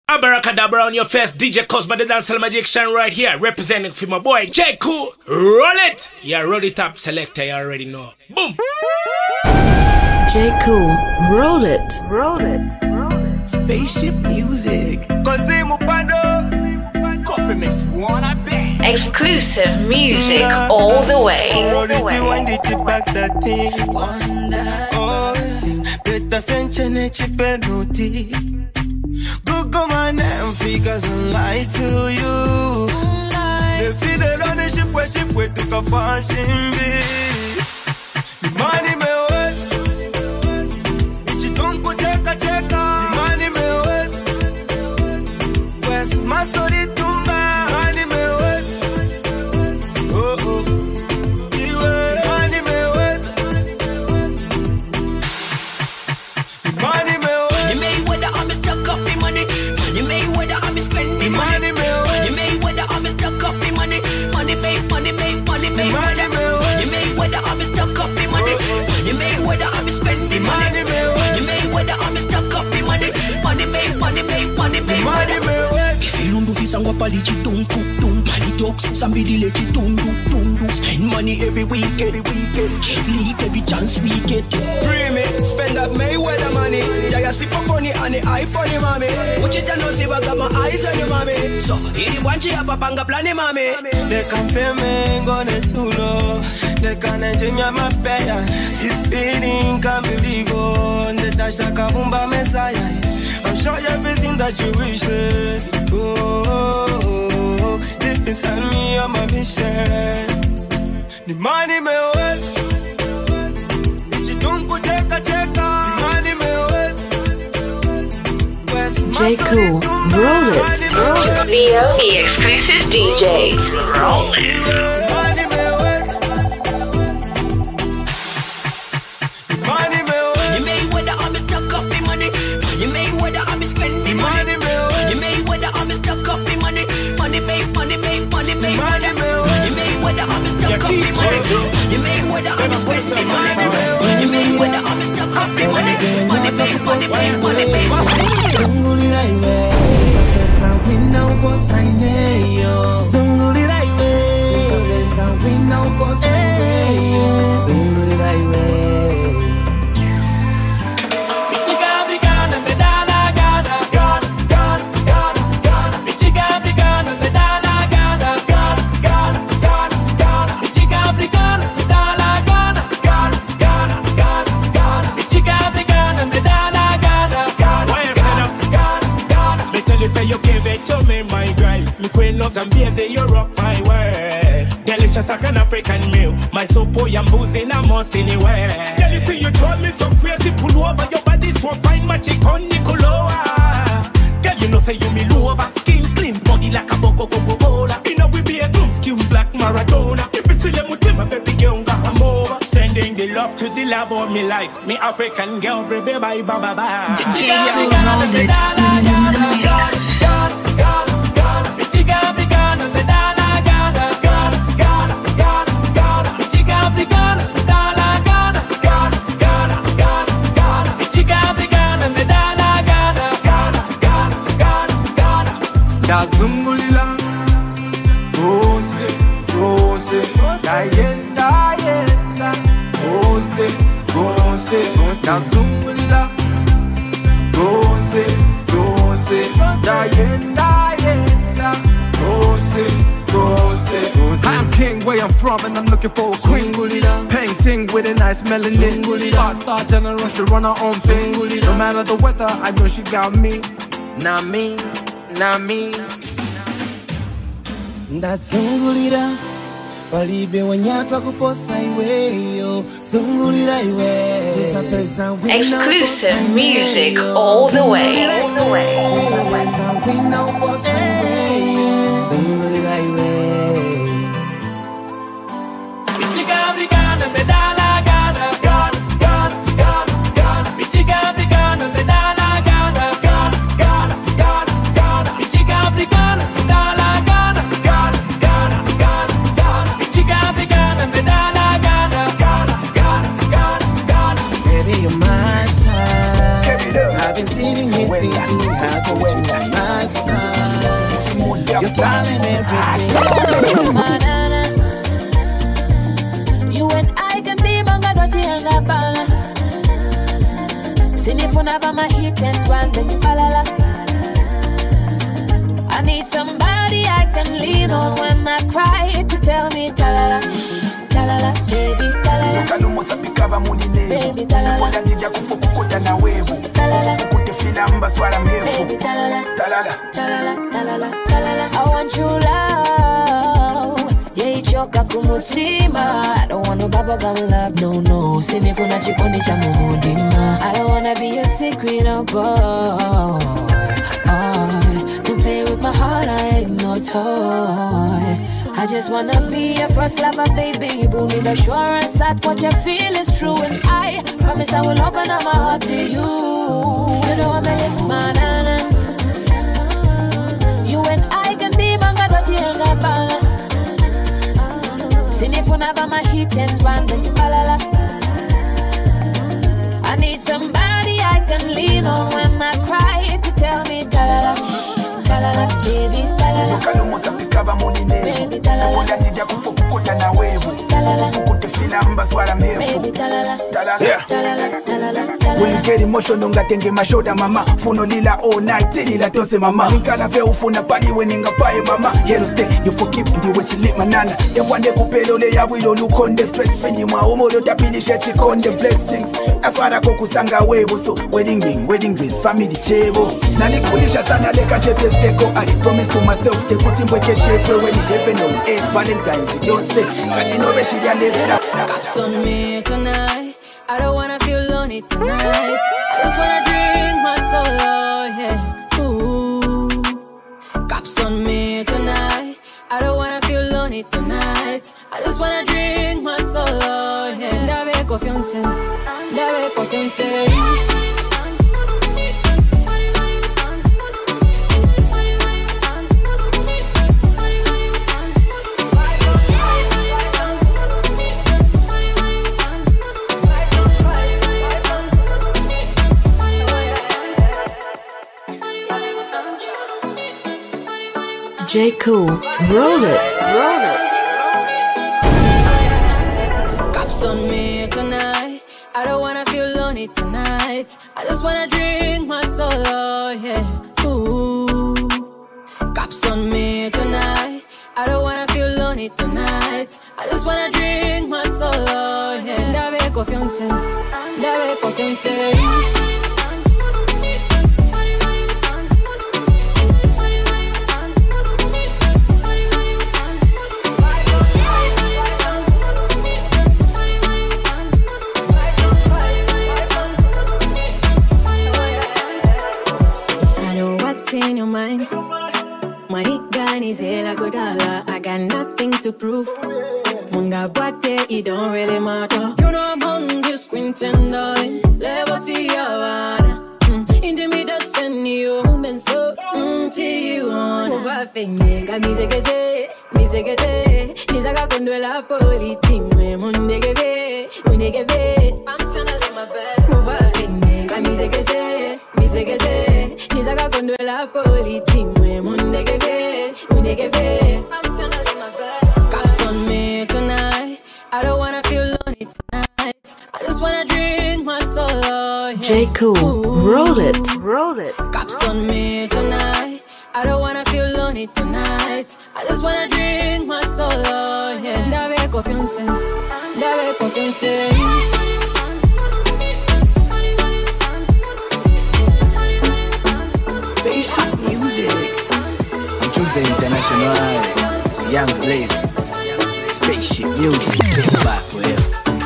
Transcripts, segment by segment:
Abracadabra on your face, DJ Cosmo the Dancehall Magician right here, representing for my boy J Cool. Roll it! Yeah, roll it up, selector, you already know. Boom! J Cool, roll it. Roll it. Roll it. Spaceship music. Cosimo Pando. Coffee mix one, I bet. Exclusive music all the way. Roll it, you wind it back that thing. Oh, better French and a chip penalty. Google my name, figures and lie to you. They see the ownership where ship with the fashion be. The money me wet. Ichi tonko cheka cheka. The money me wet. West Masori tumba. Money me wet. Oh oh. The money me wet. The money me wet. You may whether I'm stuck up in money. You may whether I'm spending money. You may whether I'm stuck up in money. Money make money make money make money. You may whether I'm stuck up in money. You may whether I'm spending money. You may whether I'm stuck up in money. Money make money make money make money. Ilundu visangwa pali chitunku Money talks, somebody let it tundu Spend money every weekend Can't leave every chance we get Free me, spend that Mayweather money. Jaga super funny and the eye funny mommy. Uchita no see I got my eyes on you mommy So, ili wanchi hapa panga plani mommy. They can feel me, gonna too low. They can enjoy me my pain. This feeling can't be legal. The dash like a Bumba Messiah. I'll show you everything that you wish. Oh, deep inside me, I'm a mission. The money me wet. Ichi tunku cheka cheka. The money me wet. J Cool, roll it. Leo, the exclusive DJ. Roll it. Money me wet. The money me wet. You may whether I'm stuck up in money. You may whether I'm spending money. You may whether I'm stuck up in money. Money make money make money make money. You may whether I'm stuck up in money. You may whether I'm spending money. You may whether I'm stuck up in money. Money make money make money make money. Zungulira iwe, pesa wina ukosa ineyo. Zungulira iwe, pesa wina ukosa ineyo. Zungulira iwe. Michiga Africana, medala Ghana, Ghana, Ghana, Ghana, Ghana. Michiga Africana, medala Ghana, Ghana, Ghana, Ghana, Ghana. Michiga Africana, medala Ghana, Ghana, Ghana, Ghana, Ghana. Michiga Africana, medala Ghana, Ghana, Ghana, Ghana, Ghana. Me tell you say you give it to me, my girl. Me queen loves and beers, you rock my way. Delicious like an African meal. My soul boy, I'm boozing, I'm most anywhere. Tell you say you drive me so crazy, pull over your body, so fine, magic on Nicoloa. Girl, you know say you me lover, skin clean, body like a Coca-Cola. You know we be a groom, skills like Maradona. If you see them with my baby girl, I'm over. Sending the love to the love of me life. Me African girl, baby, bye, bye, bye, bye. Zungulila, Rose, Rose, Diana, Diana, Rose, Rose, Zungulila, Rose, Rose, Diana, Diana, Rose, Rose. I'm king where I'm from and I'm looking for a queen. Painting with a nice melanin. Pop star general, she run her own thing. No matter the weather, I know she got me. Not me. Na me Ndazungulira Walibe wanyatwa kuposa iweyo Zungulira iwe Exclusive music all the way. Zungulira iwe Michiga Africana, medala Ghana, Ghana, Ghana, Ghana, Ghana. Michiga Africana, medala Ghana, Ghana, Ghana, Ghana, Ghana. Michiga Africana, medala Ghana, Ghana, Ghana, Ghana, Ghana. Michiga Africana, medala Ghana, Ghana, Ghana, Ghana, Ghana. Baby, you're my side. I've been sitting anything you have to do, my son. You're styling everything. You and I can be manga doji anga bala. Sinifuna vama hit and run then palala. I need somebody I can lean on when I cry to tell me talala, talala, baby talala. Kalumusa pikaba munine. Baby talala. Wanda njija kufukukuta na wevu. Talala. Kute filamba swara mrefu. Baby talala. Talala. Talala, talala, talala. I want you love. Yeah, choka kumutima. I don't want no bubblegum love, no. Sinifuna chikondi cha mumudima. I don't wanna be a secret, oh boy. Don't play with my heart, I ain't no toy. I just wanna be your first lover, baby. You need assurance that what you feel is true. And I promise I will open up my heart to you. You know I'm a man. You and I can be manga doji anga bala. Sinifuna vama hit and run then palala. I need somebody I can lean on when I cry to tell me talala, talala, baby talala. Kalumusa pikaba munine. Baby talala. Wanda njija kufukukuta na wevu. Talala. Kute filamba swara mrefu. Baby talala. Talala. Talala, talala, talala. When you get emotional ngatenge mashoda mama. Funo lila all night lila tose mama. Nikala ve ufuna padi weninga paye mama. Yellow stay you forgive ndi when she lit manana. Yawande kupelole ya wilo lukonde stress fini mwa umodo tapilishe chikonde blessings. That's why I go kusanga webu so wedding ring family chebo. Nalikulisha sana leka chete seko. I promise to myself te kutimbwe cheshepe when you heaven on earth Valentine's don't say but you know where she done this. Caps on me tonight. I don't wanna feel lonely tonight. I just wanna drink my soul, yeah. Ooh. Caps on me tonight. I don't wanna feel lonely tonight. I just wanna drink my soul, yeah. Dave confiance, dave potencia. J. Cool, roll it. Caps on me tonight. I don't wanna feel lonely tonight. I just wanna drink my soul, yeah. Ooh. Caps on me tonight. I don't wanna feel lonely tonight. I just wanna drink my soul, yeah. Dave confiance, dave potencia. In your mind, money gun is hell, I go dollar. I got nothing to prove. Munga bate, it don't really matter. You know I'm on this squinting, darling. Level see Havana. Intimidation, you men so till you on. Over fame, got me segese, Nizaga kondo la politique, me mundegebe. I'm tryna live my best. Over fame, got me segese. Nizaga kondo la politique, me mundegebe. I'm tryna live my best. Caps on me tonight. I don't wanna feel lonely tonight. I just wanna drink my soul. Yeah. J. Cool, roll it. Caps on me tonight. I don't wanna feel lonely tonight. I just wanna drink my soul. Yeah. Dave confiance, dave potencia. Spaceship music. I'm choosing international. Young Blaze. Spaceship music. Step back forever.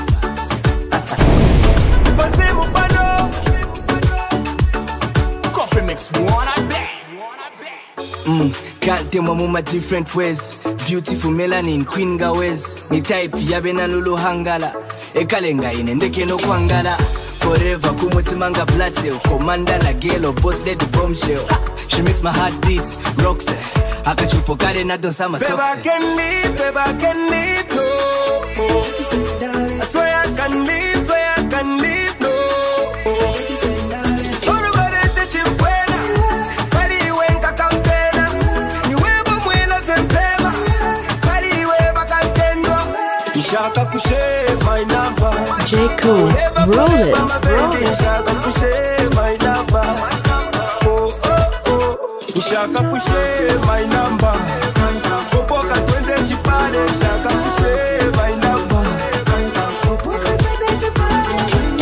Can't tell my different ways. Beautiful melanin, queen gawes. Ni type yabe na lulu hangala. Ekalenga inendeke no kwangala. Forever kumutimanga blood cell. Commander la gelo, boss lady bombshell. She makes my heart beat, rocks it. Akachupokale na dosa ma socks. Baby, I can live, no. I swear I can live, no. All about it, that you Shaka kushare my number. J. Cool, roll it. Shaka kushare my number. Oh oh oh. Shaka kushare my number. Popoka twende chipale. Shaka kushare my number. Popoka twende chipale.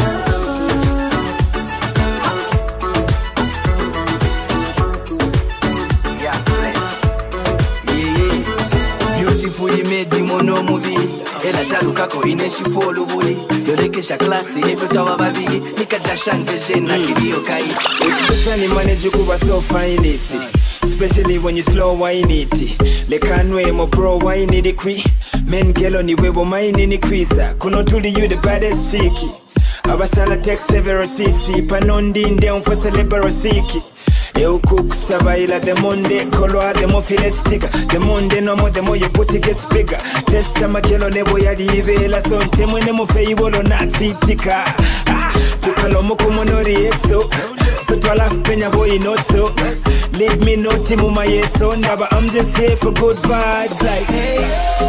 Beautifully made mono movie. Ela tarukako ineshi follow buli. Yorekesha klasi efutawa babiri. Nikadashanga jena kilio kai. Especially manage kuba so fine it. Especially when you slow wine it. Lekanwe mo bro wine it qui. Men gelo ni webo mine ni quiza. Kuno tuli you the baddest siki. Abashala take several seats. Panondi nde for celebro siki. Eu cook sabaila the Monday, color the more feel sticker. The Monday no more the more your booty gets bigger. Test sama kilo nebo ya divela so temo nemo feibolo na tika. Tukalo moko monori eso. So twala penya boy not so. Leave me no timu my yeso. Never I'm just here for good vibes like hey.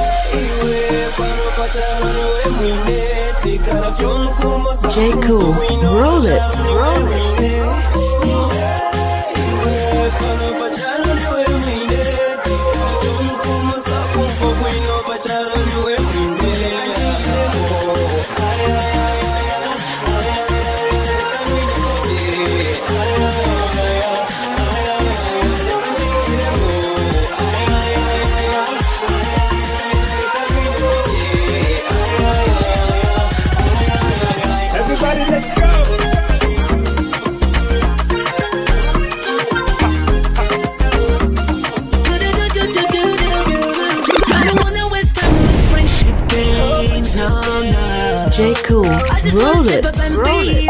J. Cool, roll it. Roll it. Everybody let's go. J. Cool, roll it. Roll it.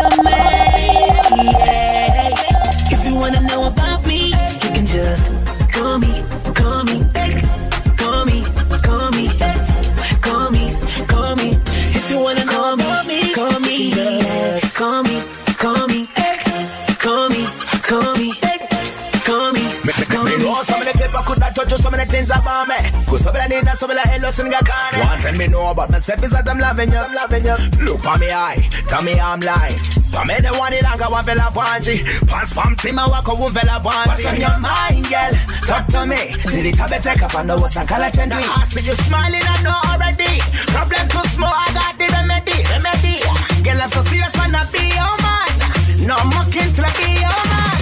If you wanna know about me, you can just call me, call me, call me, call me, call me, call me. If you wanna know about me, call me, yes. Call me, call me, call me, call me, call me. Me know some of the people could not touch you, some of the things about me. Cause some of the need that some of the hellos in the corner. One thing me know about myself is that I'm loving you, I'm loving you. Look on me eye, tell me I'm lying. For me the one in Anga one fella wanji. Pants from Tima wako one fella wanji. What's on your mind, girl? Talk to me. See the chubby take up and know what's on color trend. I see you smiling, I know already. Problem too small, I got the remedy, remedy. Girl, I'm so serious when I be your man. No mucking till I be your man.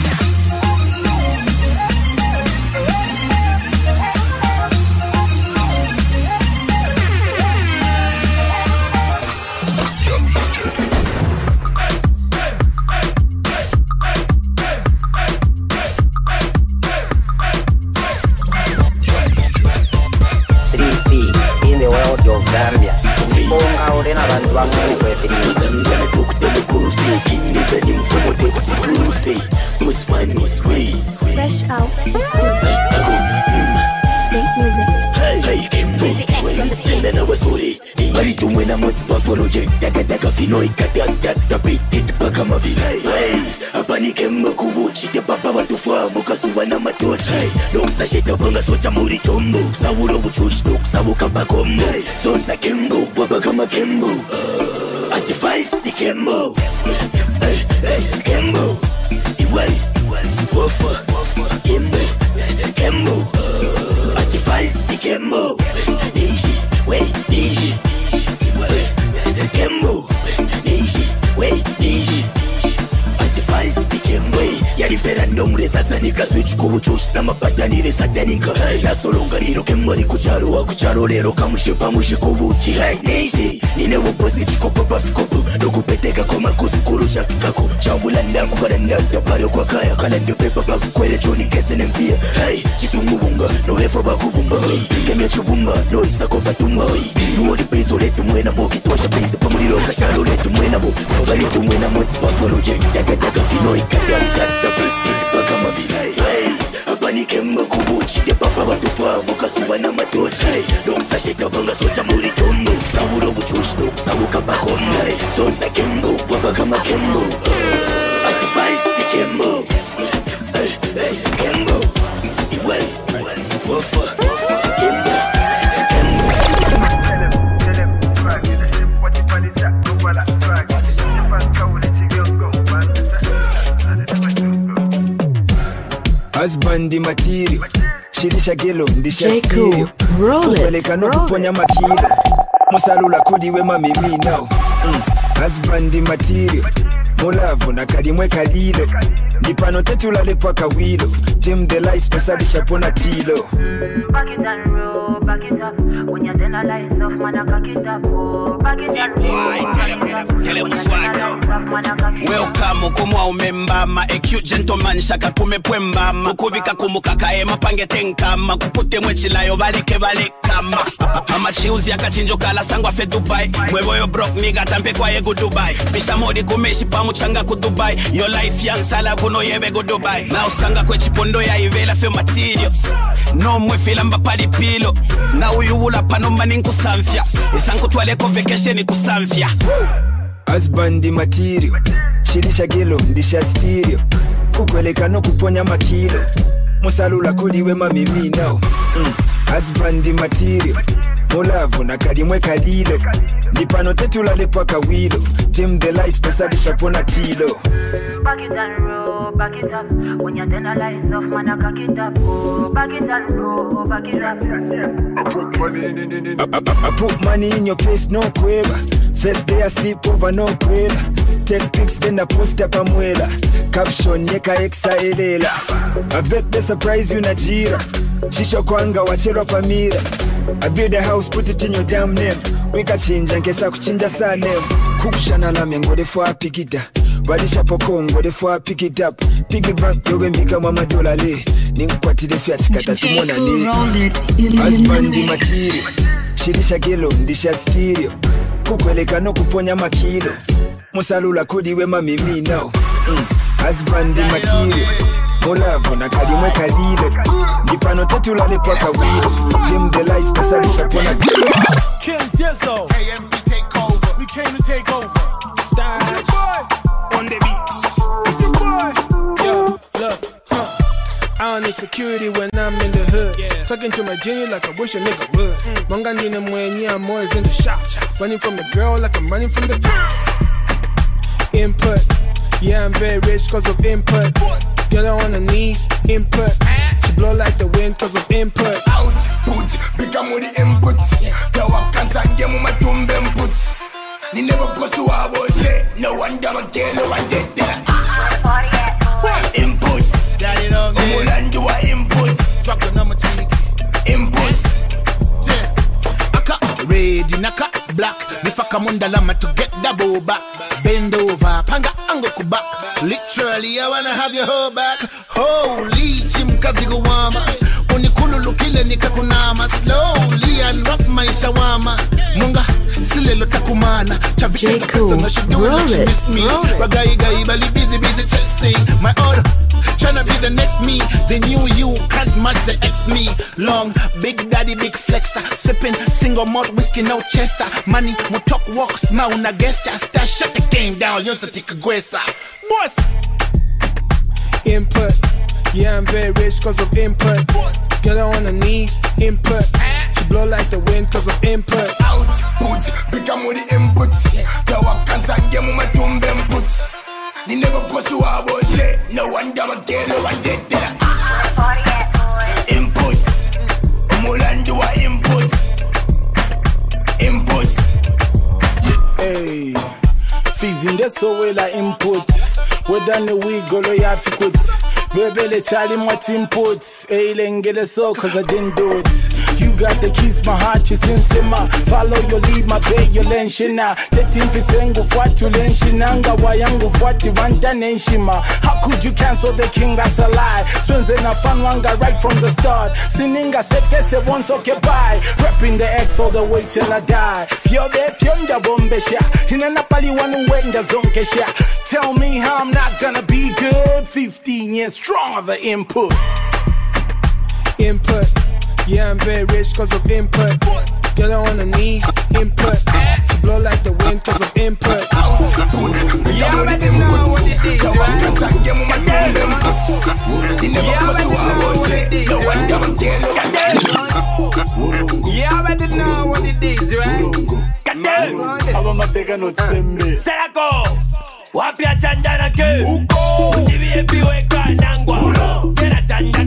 Fresh out. Great music. Bari tumwe na moti baforoje daga daga fino ikatasta tapiti paka mavile hapa ni kemba kubuchi te papa watufa mukasuba na matochi doksa sheta banga socha muri chombo sawuro buchushi doksa buka kombo sonsa kembo baba kama kembo anti-feisty kembo kembo iwai wofa kembo anti-feisty kembo Nishi, wait, Nishi Kembo, Nishi, wait, Nishi Anti-feisty Kembo Referendum sasa nikaswitch kubuchushi na mapatanire satanika nasolonga riro Kembo ni kucharo rero kamushe pamushe kubuchi Nishi, nine woposi chiko papa fikobu Nukupeteka koma kusukurusha fikako Chambula ndangu para ndanta pare kwa kaya Kalende pepa baku kwele choni kese nempia Chisungu bunga, no efo baku bunga Kemia chubumba, no isako batumba Nuori peso letu mwena mo Kitosha pese pamuliro kasharo letu mwena mo Wavaletu mwena mo Waforoje, daga daga fino ikata Sata piti paka mavila Hapa ni Kembo kubuchi Te papa watufa, mukasuwa na matochi Doksa sheta banga socha muri chombo Sawuro buchushi, doksa wuka bakombo Sonsa Kembo, waba kama Kembo Anti-feisty Kembo Kembo Iwai, wafa husband material shirisha gelo ndisha stereo roll it, kupeleka no kuponya makilo musalula kudi we mami me now husband material mulavu na kalimwe kalilo ndipano tetulale paka wilo dim the lights pesalisha pona tilo back it and roll, back it up. When you're done, lights off, man, I cock it up. Oh, back it and roll. Welcome kumwa umembama a cute gentleman shaka kumepwemba mukubika kumukaka ema pange tenkama kupute mwechilayo balike balekama amachiuzi akachinjo kala sangwa fe Dubai mwevoyo broke nigga tampe kwa ego Dubai bishamodi kumeshi pamuchanga ku Dubai your life young sala kuno yebe go Dubai na usanga kwe chipondo ya ivela fe material no mwe filamba pali pilo na uyuula pano mani nkusamfya isanku twaleko vacation kusamfya husband material shirisha gelo ndisha stereo kukweleka no kuponya makilo musalula kudi we mami me now husband material mulavu na kalimwe kalilo ndipano tetulale paka wilo dim the lights pesalisha pona tilo back it and roll, back it up. When you're done, lights off, man, I cock it up. Oh, back it and roll, back it up. I put money in your place, no quiver. First day I sleep over, no quiver. Take pics, then I post up a muela. Caption, yeka exa elela. I bet they surprise you, Najira. Shisho kwanga, wachero pamira. I build a house, put it in your damn name. We can change and kesa kuchinja sa name. Kukushana la mengo, defo I pick it up. Walisha pokongo, defo I pick it up. Pick it back, yowe mbika mama dola le. Ninkwati defi achikata tumona le. Husband material shirisha gelo ndisha stereo kukweleka no kuponya makilo musalula kudi we mami me now husband material mulavu na kalimwe kalilo ndipano tetulale paka wilo dim the lights pesalisha pona King Dizzo AMP take over we came to take over style on the beats it's the boy yo look I don't need security when I'm in the hood. Talking to my genie like I wish a nigga would. Mangandina mwenye, I'm always in the shop. Running from the girl like I'm running from the cops. Input, yeah, I'm very rich cause of input. Get her on her knees, input. She blow like the wind cause of input. Output, become with the inputs. Tawa kansa ngemu matumbe inputs. Ni never go to our boy. No one gonna get no one did that. Inputs. Umulandu wa inputs. Fuck the number two. Inputs. Aka red, naka black. Nifaka mundalama to get double back. Bend over, panga ango kubak. Literally, I wanna have your whole back. Holy chimkazi guwama. Unikulu kile nikakunama. Slowly unwrap my shawama. Munga silelo takumana. Chavika kasa no she doing like she miss me. Wagai gai bali busy chasing my order. Tryna be the next me, the new you can't match the ex me. Long, big daddy, big flexer, sipping single malt whiskey, no chaser. Money, mo talk walk, smile, na gesture. Start shut the game down, you take a gwesa. Boss! Input, yeah, I'm very rich cause of input. Get her on her knees, input. She blow like the wind cause of input. Output, become with the inputs. Tawa kansa ngemu matumbe inputs. Ni never go to our boy. No one gonna get no one did that. Inputs. Umulandu wa inputs. Inputs. Hey, fees in the so well like input. We done the week go ya fikut. Bebele chali what inputs. Hey, lengele so cause I didn't do it. You got the keys, my heart is in sima. Follow your lead, my pay your lenshina. Tetin fisengu fuatu lenshinanga. Wayangu fuati wanda nenshima. How could you cancel the king? That's a lie. Swins in a fun wanga right from the start. Sininga sekese once occupy. Repping the X all the way till I die. Fiode fionda bombesha. Hinana pali wanu wenda zonkesha. Tell me how I'm not gonna be good. 15 years strong of the input. Input. Yeah, I'm very rich cause of input. Get her on her knees, input. She blow like the wind cause of input. Yeah, I already know what it is, right? Yeah, I already know what it is, right? Serako! Wapia chandana ke Uko Ndivi epiwe kwa nangwa Kena chandana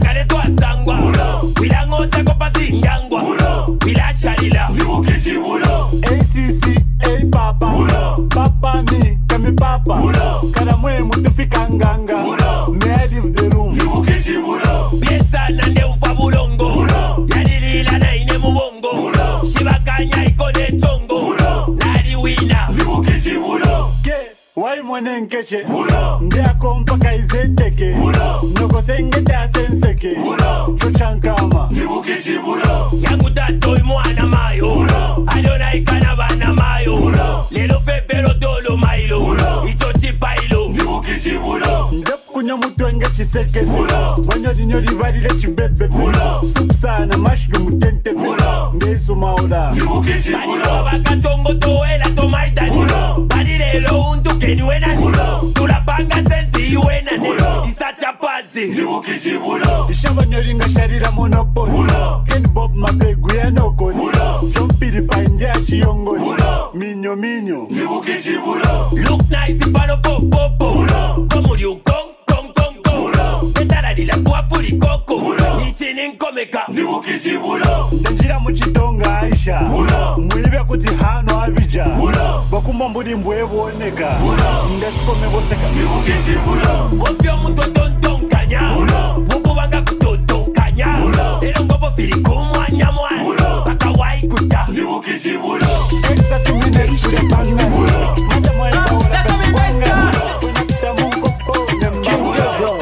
nkeche Ndiako mpaka izeteke Noko sengeta senseke Chochankama Nibukishi bulo Yangu tato imwana mayo Aliona ikana bana mayo Lelo febero dolo mailo Ito chipailo Nibukishi bulo Ndep kunya mutwenge chisekese Wanyodi nyodi vadile chibebe Supsana mushroom tente Ngesu maola Nibukishi bulo Bakatongo toela tomaitani Badile lo untu keni wenani Tulapanga sensi yuenani Isacha pasi Nibukishi bulo Ishamba nyoringa sharira monopoli Ken Bob mapegu ya nokoni Chompiri paindia chiyongoni Minyo minyo Nibukishi bulo Look nice ipano popo Komuri ukong Betara dila kwa furi koko Nishini nkomeka Nibukishi bulo Ndanjira muchitonga Aisha Mwibe kuti hano abija Bakumba mbudi mbwevo oneka Ndesikome boseka Nibukishi bulo Opio muto tonton kanya Wubu wanga kutoton kanya Ero ngobo firi kumwanya mwana Baka wai kuta Nibukishi bulo Eksa tumine kure panga Manda mwa eka ora kakwanga Wenakita mungo po Nemba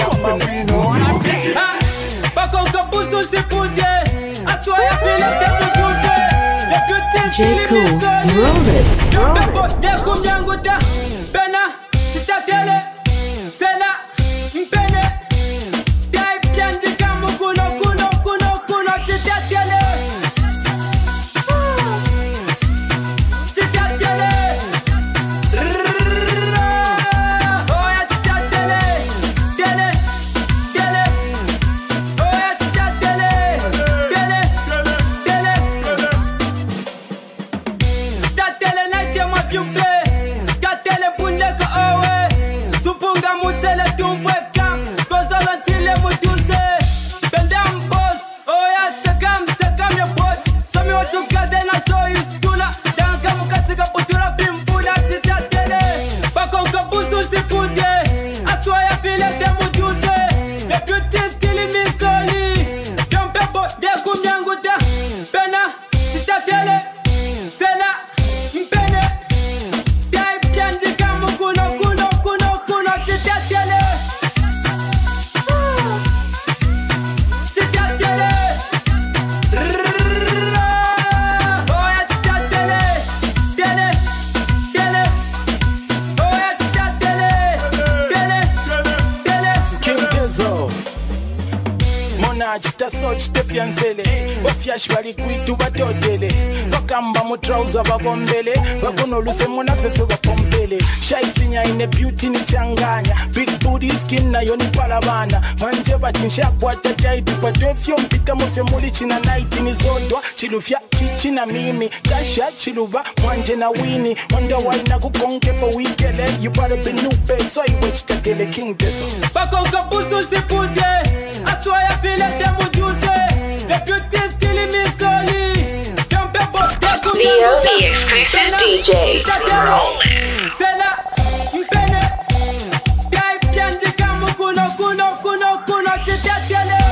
J. Cool, roll it. Bali kwitu batotele bakamba mu trouser babombele bakono lusemo na pepe bapompele shaitinya ine beauty ni changanya big booty skin na yoni palabana manje batinsha kwata tight patofyo mpika mofe muli china night ni zodwa chilufya china mimi kasha chiluba mwanje na wini wonder why na kukonke po weekele you better be new babe so you watch the tele king deso bakonka busu sipude aswa ya file temu juice the beauty The exclusive DJ. Roll it. Sela, mpene, dai pianji kamu kuno chitatiale.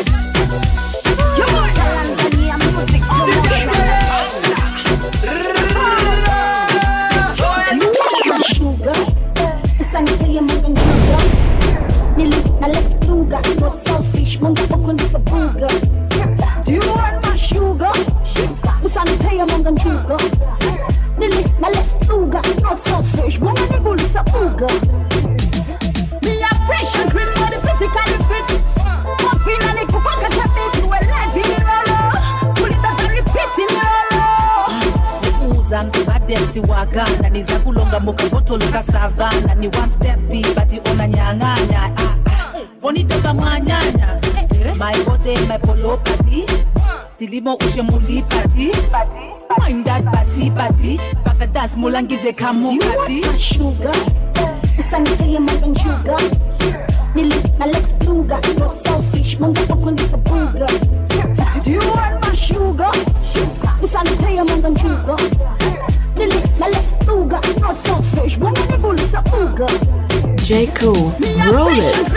Sugar, usanipige mungu nduga. Na let's duga, not selfish, mungu pokundi sa buga. Do you want my sugar? Usanipige mungu nduga. Na let's duga, not selfish, mungu nibuli sa buga. Me are fresh and green, body physically fit. Coffee na nikupaka tabiti, we're live in the roller. Puli baba repeating the roller. Uza mbadenti wagana, niza kulonga mokoboto luka savana. Ni one step B, bati ona nyanganya. Foni toka mwanyanya. My body, my polo party. Tilimo ushe muli party. Mind that party. Baka dance mulangize kamu party. You want my sugar? Usanipige mungu sugar. Na let's duga, not selfish, mungu pokundi sa buga. Do you want my sugar? Usanipige mungu sugar. Na let's duga, not selfish, mungu nibuli sa buga. J. Cool, roll it.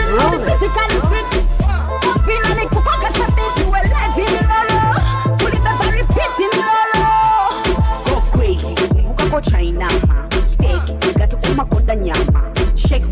Go crazy, ukako China ma. Steak, gato kumakonda nyama. Shake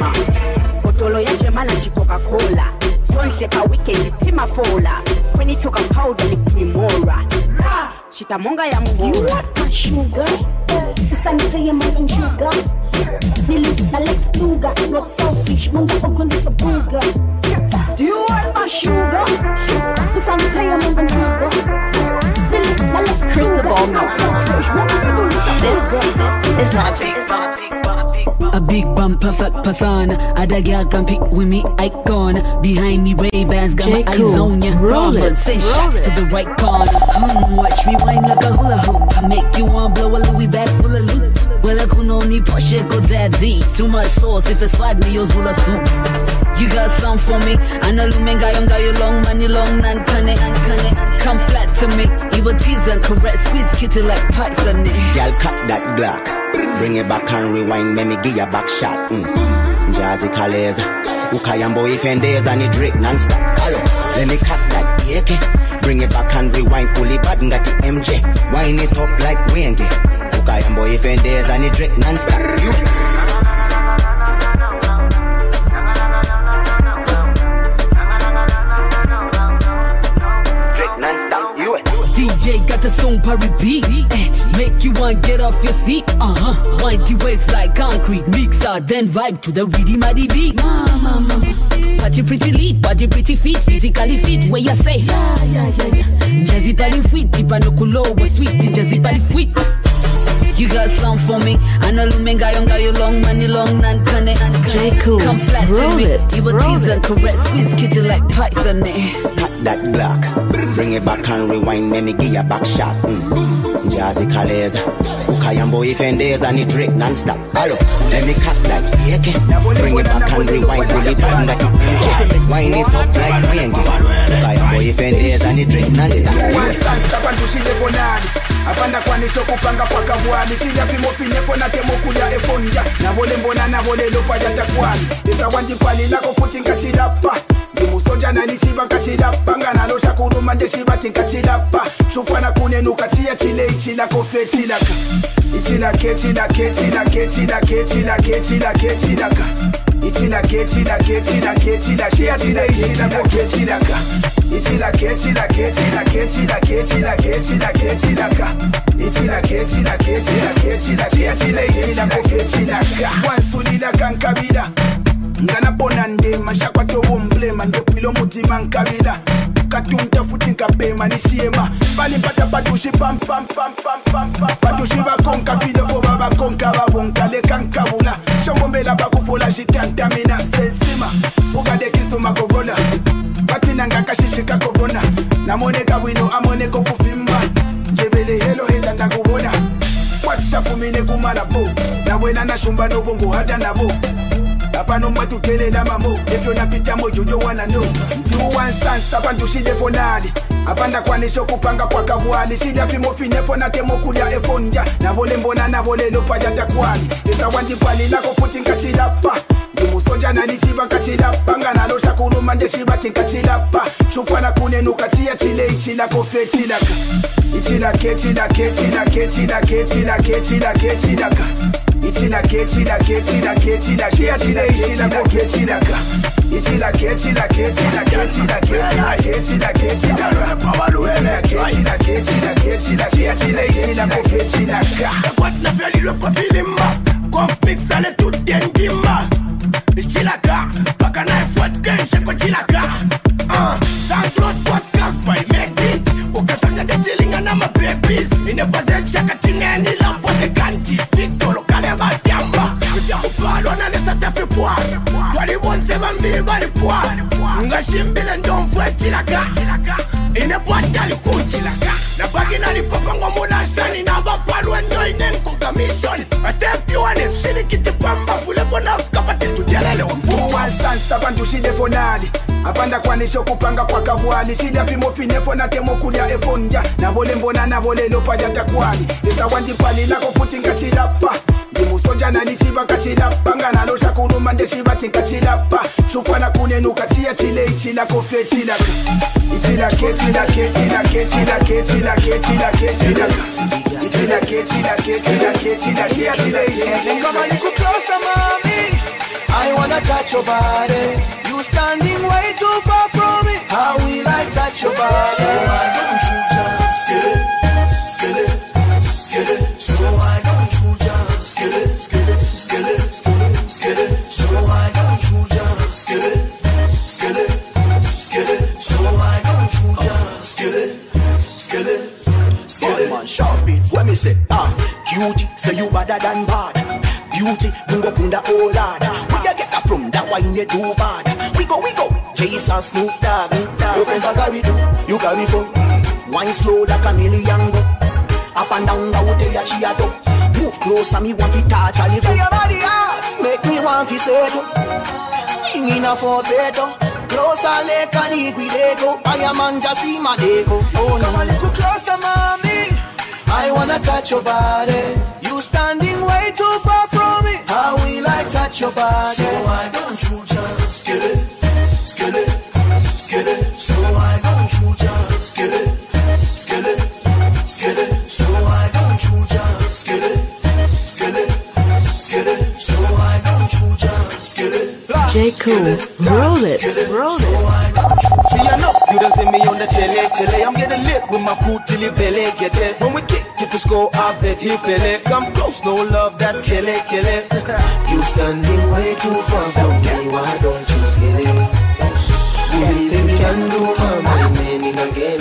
Botolo ya Jemana chi Coca-Cola. Yonse ka weekend tima fola. Kweni choka powder ni primora. Shitamonga ya mgora. You want my sugar? Sanita ya mangan sugar. Nilu na Lex Luger. Not selfish, munga okundi sa buga. Do you want my sugar? Sanita ya mangan sugar. Cristobal Mix. This is Logic. A big bump, perfect persona. Other girl can pick with me, icon. Behind me, Ray-Bans, got my eyes on ya. Roll it. 10 shots to the right corner. Watch me wind like a hula hoop. I make you want blow a Louis bag full of loot. Well, I could only push it, go daddy. Too much sauce, if it's swag, me use hula soup. You got some for me. And a lumenga, young guy, you long money, long, non-cunning. Come flat to me. Evil tease and caress, squeeze kitty like Python. Girl, cut that black. Bring it back and rewind, let me give you back shot. Jazzy Kaleza, Ukayambo Ifendez and it Drake non-stop. Hello, let me cut that AK. Bring it back and rewind, pull it back and got the MJ. Wind it up like Wenge. Ukayambo Ifendez and it Drake non-stop. DJ got the song par repeat. Make you want get off your seat. Wind your waist like concrete. Mix out then vibe to the reedy mighty beat. Mama. Party pretty lead, body pretty fit, physically fit. Where you say? Yeah. Jazzy pali fit, tipa no kulo was sweet. Jazzy pali fit. You got some for me. And a lumenga yonga you long money long non-cunning. J. Cool, come flat roll to me. it. You will tease and caress, squeeze kitty like Python. Cut that black. Bring it back and rewind, let me give you back shot. Jazzy Kaleza, Ukayambo Ifendez and it Drake non-stop. Hello, let me cut that AK. Bring it back and rewind, pull it back and got it MJ. Wind it up like Wenge. Ukayambo Ifendez and it Drake non-stop. Apanda kwani sokupanga kwa kabwani. Shija fimo finefo na temo kuja efonja. Na vole mbona na vole lopa jata kwani. Nisa wanji kwani lako kutinga chidapa. Ndimusoja na nishiba kachidapa. Ngana lo shakuru mande shiba tinka chidapa. Shufana kunenu kachia chile ishila kofe chilaka. Ichilake. Shia chile ishila kofe chilaka. Wansulila kankabila ngana ponande mashakwa tobo mblema ndepilo mutima nkabila katunta futi nkapema nisiema bali pata patushi pam patushi bakonka fide fo baba konka babonka le kankabula shombombela bakufola jitantamina sensima ugade kisto makogola batina ngakashishi kakobona namoneka bwino amoneko kufimba jebele helo heta ndakubona kwatisha fumine kumala bo nawena nashumba nobongo hata nabo apano mwatukelela mamo efyo napita mojojo wana no mtiu wansansa bantu shide fonali apanda kwanisho kupanga kwa kabwali shida fimo finefo na temo kulia efonja nabole mbona nabole lopa jata kwali esa wandi kwali lako futi nkachidapa Ndimusoja na nishiba kachidapa ngana lo shakuru mande shiba tinka chidapa shufana kunenu kachia chile ishila kofe chilaka Ichilake Shia chile ishila kofe chilaka Chilaka, baka na fuat gen shako chilaka. Thank Lord podcast by make it. Ukasanga de chillinga na my babies. In a bazet shaka tinga ni lampo de kanti. Fito lokale ba fiamba. Kuja kupalo na nesa tafi pwa. Wali wonse bambi bali pwa. Ngashimbile ndonfu chilaka. In a bwatali kuchilaka. Na bagi na lipopango muna shani na bapalwa nyo inen kukamishoni. Asep yuwa ni shili kiti pamba. Fule bona fukapate tujalele wapuwa. Wansansa bantu shide fonali apanda kwanisho kupanga kwa kabwali shida fimo finefo na temo kulia efonja nabole mbona nabole lopa jata kwali esa wandi pali lako futi nkachidapa Ndimusoja na nishiba kachidapa ngana lo shakuru mande shiba tinka chidapa shufana kunenu kachia chile ishila kofe chilaka Ichilake Shia chile ishila kama nikukosa mami I wanna touch your body. You standing way too far from me. How will I touch your body? So why don't you just get it, get it, get it? So why don't you just get it, get it, get it, get it? So why don't you just get it, get it, get it? So why don't you just get it, get it? Bad man, sharp beat, when me say, cutie, say you better than bad. Beauty, bring up in the old lad. Where you get that from, that wine you do bad. We go, Jason Snoop Dogg. You can carry do, you carry from. Wine slow like a million go. Up and down, I would tell you she a do. Move closer, me want to touch a little. Your body hot, make me want to say it. Sing in a falsetto. Closer like an equilago. I am on just see my dego. Oh, come a little closer, mommy. I wanna touch your body. You standing way too far from me. How will I touch your body? So why don't you just get it, get it, get it? So why don't you just get it, get it, get it? So why don't you just get it, get it, get it? So why don't you just get it? J. Cool, roll it, roll it. See enough, you don't see me on the tele. I'm getting lit with my crew till you belly get it. When we kick the score off the tip, come close, no love, that's kill it. You standing way too far from me, why don't you skill it? You still can do how many men in a game,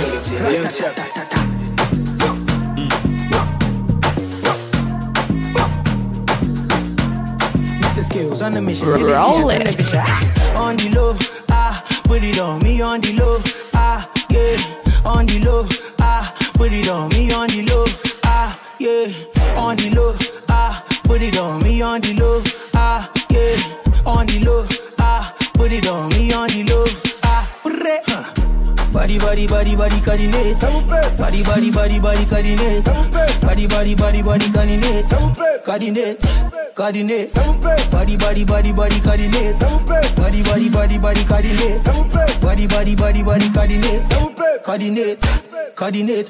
Mr. Skills on the mission. Roll it. On the low, put it on me on the low, yeah. On the low, put it on me on the low, yeah. On the low, put it on me on the low, yeah. On the low, put it on me on the low, Body, coordinate. Body, coordinate. Body, coordinate. Body, coordinate. Coordinate. Body, coordinate. Body, coordinate.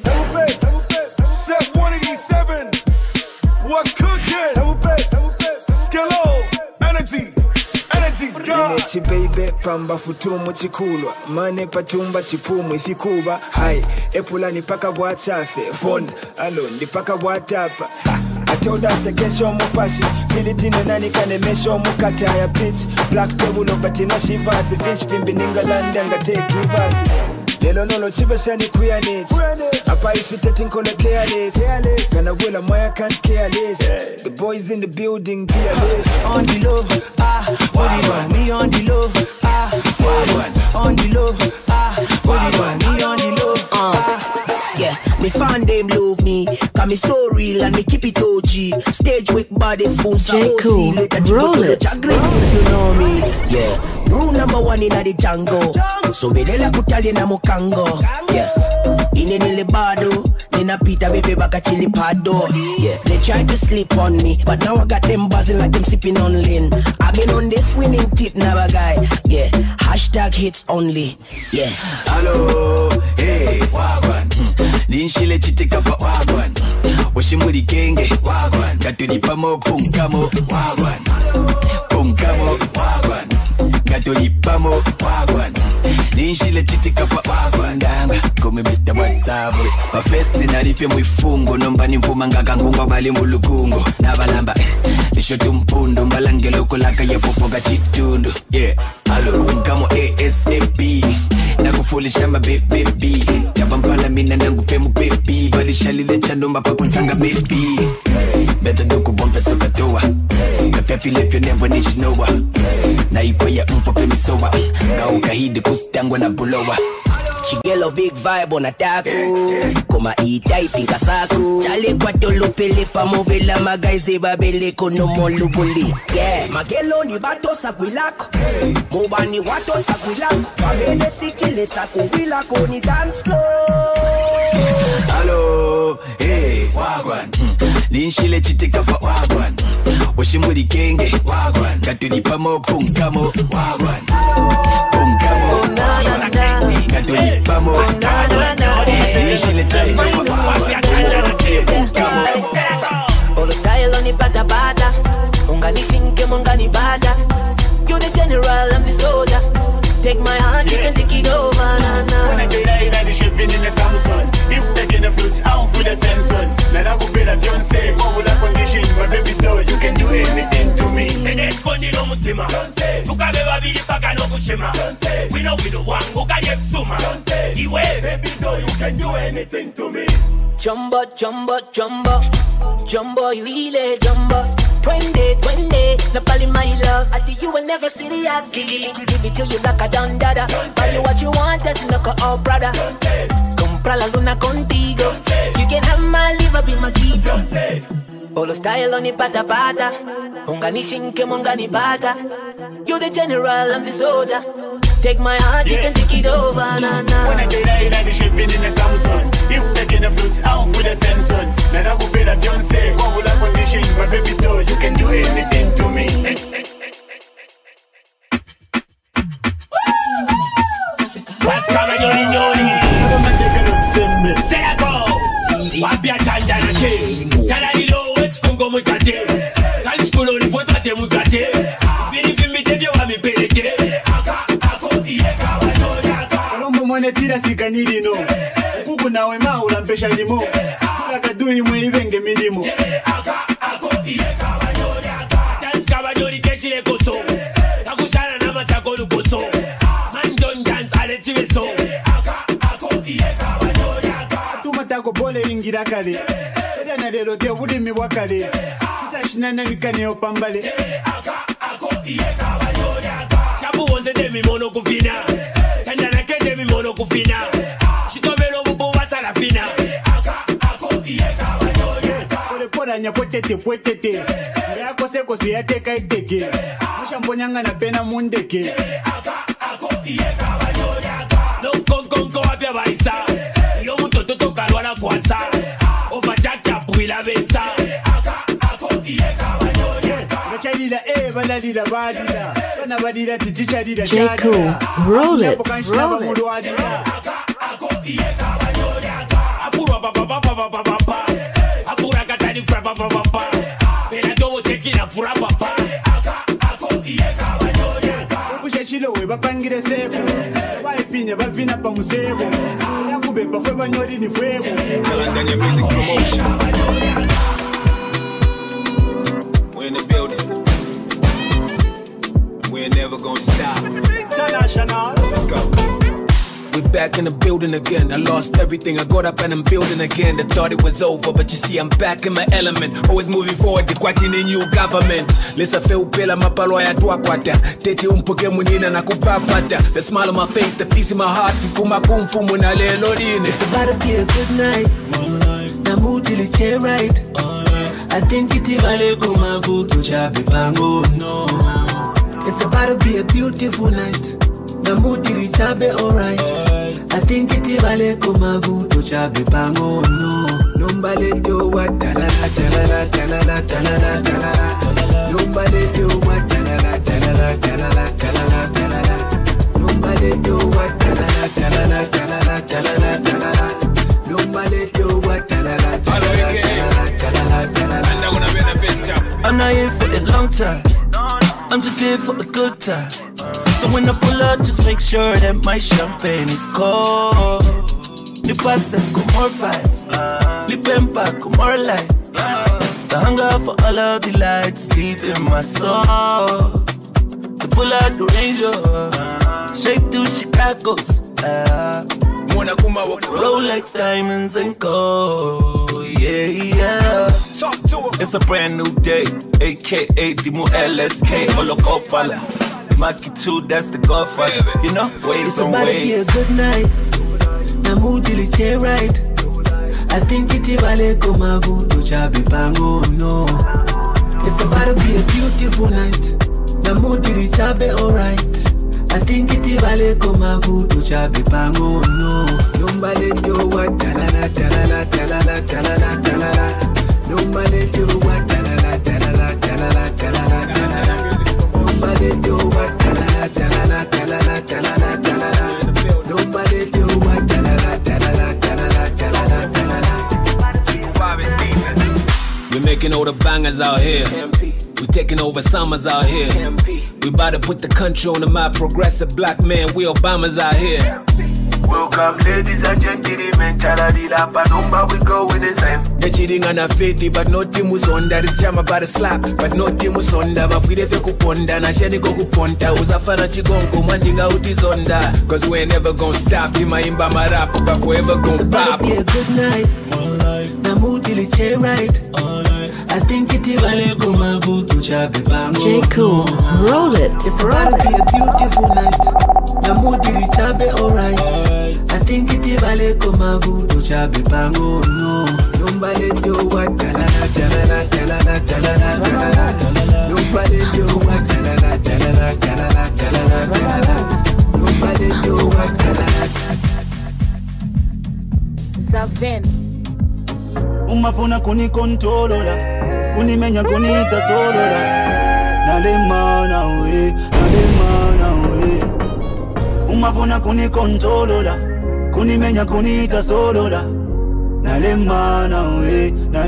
Chef 187. What's cooking? Skillo. Energy. Inechi baby pamba futumu chikulwa mane patumba chipumu ifikuba hai epula ni paka bwachafe phone alo ni paka bwatapa atoda sekesho mupashi filitine nani kane mesho mukata ya pitch black table obatina shivasi fish pimbi ningalanda ngateki vasi lelo nolo chibeshani kuyanit apa ifite tinkole careless kana wela moya can't careless the boys in the building careless on the low put it on me on the low on the low put it on me on the low yeah, me fan them love me, cause me so real and me keep it OG. Stage with body spoons and OC. Let that roll it. If you know me, yeah. Rule number 1 in the jungle. So me de la kutali na mokango, yeah. Ine nile bado, nina pita baby baka chili pado, yeah. They tried to sleep on me, but now I got them buzzing like them sipping on lean. I've been on this winning tip, never guy, yeah. Hashtag hits only, yeah. Hello, hey, wagwan. Ninshile chitika pa wagwan. Washimuri kenge wagwan. Katuri pamo punkamo wagwan. Punkamo wagwan. Katuri pamo wagwan. Ninshile chitika pa wagwan. Danga kome Mr. WhatsApp. Pa festi na rife mwifungo. Nomba ni mfuma ngaka ngungo bali mbulukungo. Nabalamba nishotu mpundu. Mbalange loko laka ya popoga chitundu. Yeah, hello, punkamo ASAP. Nakufulisha mabebi yabampala mina nangupemu baby balishalile chandomba pakuntanga baby better do kubompa sokatoa napia filepyo never nishinowa naipa ya mpope misowa ngaukahidi kusitangwa na bulowa Chigelo big vibe on attack. Koma E-type in kasaku. Chale kwa tolo pele pa mobile magaize babele kono molubuli. Yeah, magelo ni bato sakwilako. Moba ni wato sakwilako. Pamele city le sakwilako ni dance floor. Hello, hey, wagwan. Ninshile chitika pa wagwan. Washimuri kenge wagwan. Katuri pamo punkamo wagwan. Punkamo Katuri pamo Ninshile chitika pa wagwan. Olo style oni pata pata. Ungani finke mungani bada. You the general, I'm the soldier. Take my heart, you can take it over, nah, nah. When I get out in the shipping in the Samsung, if taking the fruit out for the fence on. Let I go pay the fiancé, what will I condition? My baby though, you can do anything to me. And it's funny no mutima. You can never be the back and no kushima. We know we the one who can get suma. Iwe, baby though, you can do anything to me. Jumbo, jumbo, jumbo, jumbo, really jumbo. 20, Napali my love. I think you will never see the ass. Give it to you like a dandada. Buy you what you want, that's knock out, brother. Compra la luna contigo. You can have my liver, be my key. Polo style on the pata pata. Mongani shinke, mongani bata. You the general, I'm the soldier. Take my heart, you can take it over, nah, nah. When I get out in the shipping in the Samsung, if taking the fruit out for the fence on. Let I go pay the fiancé, what will I condition? My baby though, you can do anything to me. What's coming on in say I go. Wapia chanja na ke. Chala ilo wet kungo mukate. Kali school oni foto ate mukate. Vini vimi tevye wa mi peleke. Mwana tira sikaniri no Kuku na wema ulampesha limo Kula kadui mwibenge milimo Dance kabanyori keshile koso Takushana na matakolu koso Man don't dance aletiwe so Atuma tako pole ingira kale Eda na lelo te wudi miwa kale Kisa shinana nikane opambale Shabu wonze demi mono kufina Chandana kende mi mono kufina Shitomelo mbo wasa la fina Pole pora nya potete Ngaya kose kose ya teka iteke Musha mbonyanga na pena mundeke No konko wapia baisa Yo mutoto toka lwana kwanza Ova jaka buila bensa Gachalila balalila badila Bana badila tichichalila J. Cool, roll it. Apura papa Apura katani fra papa Pena dobo tekina fura papa Kusha chilo we bapangire sefu Waifinya bavina pa musevu Yakube pa fwe banyori ni fwevu Kalanganya Music Promotion. We're in the building. We ain't never gonna stop. International. Let's go. We back in the building again. I lost everything. I got up and I'm building again. I thought it was over, but you see I'm back in my element. Always moving forward, the in a new government. Let's feel pela mapalo ya tua kwata. Tete umpoke munina na kupapata. The smile on my face, the peace in my heart. Fuma kumfu munale lodine. It's about to be a good night. Na mood till it's right. I think it's vale kuma vuto chape pango no. It's about to be a beautiful night. Na mood till it's alright. I think it's vale kuma vuto chape pango no. Numbale do what talala talala talala talala talala. Numbale do what talala talala talala talala talala. Numbale do what talala talala talala talala talala. Numbale do what talala talala talala talala talala. I'm not here for a long time. I'm just here for a good time. So when I pull up, just make sure that my champagne is cold. The pasta, come more vibes. The pempa, come more life. The hunger for all of the lights is deep in my soul. To pull out the Ranger, straight through Chicago's. Rolex diamonds and gold, yeah. It's a brand new day, aka Dimo LSK, Olokopala. Maki 2, that's the Godfather, you know, ways on ways. It's about to be a good night, na mood till it's right. I think it's vale kuma vuto chabe pango no. It's about to be a beautiful night, na mood till it's alright. I think it's vale kuma vuto chabe pango no. Numbale do what talala talala talala talala talala. Numbale do what talala talala talala talala talala. Numbale do what talala talala talala talala talala. Numbale do what talala talala talala talala talala. We're making all the bangers out here. We're taking over summers out here. We about to put the country on the map. Progressive black man, we Obamas out here. Welcome ladies and gentlemen, charadila panumba, we go with the same. They're cheating on a faithy, but no timus onda. This jam about to slap, but no timus onda. But we defe kuponda, na sheni go kuponta. Uzafana chigongo, mandinga utizonda. Cause we ain't never gonna stop. Imaimba marap, but forever gonna pop. It's about to be a good night. Na mood ili che right. I think iti vale kumavu tuchabe bango. J. Cool, roll it. It's about to be a beautiful night. Na mood ili chabe alright. I think iti vale kumavu tuchabe bango. No, nobody do what talala talala talala talala talala. Nobody do what talala talala talala talala talala. Nobody do what talala. Zaven. Umafuna kunikontrola, kunimenya kunita solola. Nalemana we. Umafuna kunikontrola, kunimenya kunita solola. Nalemana we.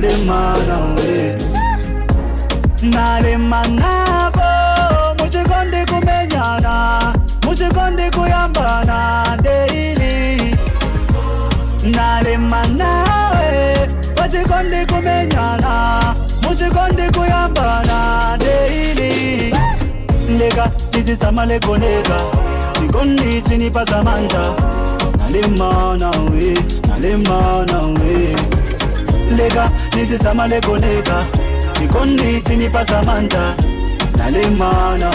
Nalemana bo, muchikonde kumenyana, muchikonde kuyambana daily. Nalemana we, muchikonde kumenyana, muchikonde kuyambana daily. Lega, this is Samale Konega, chikondi chini pasamanta. Nalemana we. Lega, this is Samale Konega, chikondi chini pasamanta. Nalemana